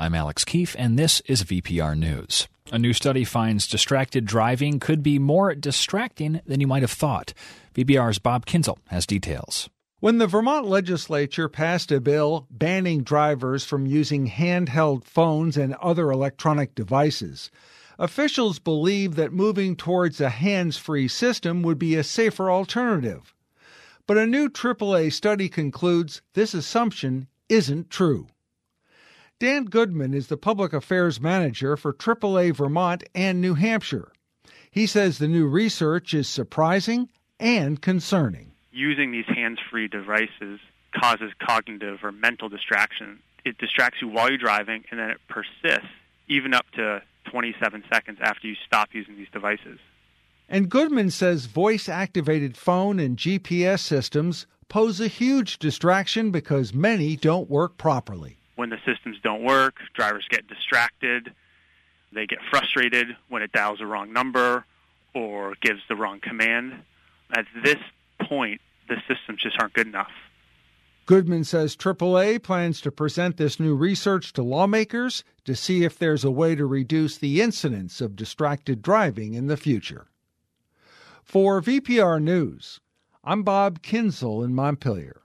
I'm Alex Keefe, and this is VPR News. A new study finds distracted driving could be more distracting than you might have thought. VPR's Bob Kinzel has details. When the Vermont legislature passed a bill banning drivers from using handheld phones and other electronic devices, officials believe that moving towards a hands-free system would be a safer alternative. But a new AAA study concludes this assumption isn't true. Dan Goodman is the public affairs manager for AAA Vermont and New Hampshire. He says the new research is surprising and concerning. Using these hands-free devices causes cognitive or mental distraction. It distracts you while you're driving, and then it persists even up to 27 seconds after you stop using these devices. And Goodman says voice-activated phone and GPS systems pose a huge distraction because many don't work properly. When the systems don't work, drivers get distracted. They get frustrated when it dials the wrong number or gives the wrong command. At this point, the systems just aren't good enough. Goodman says AAA plans to present this new research to lawmakers to see if there's a way to reduce the incidence of distracted driving in the future. For VPR News, I'm Bob Kinzel in Montpelier.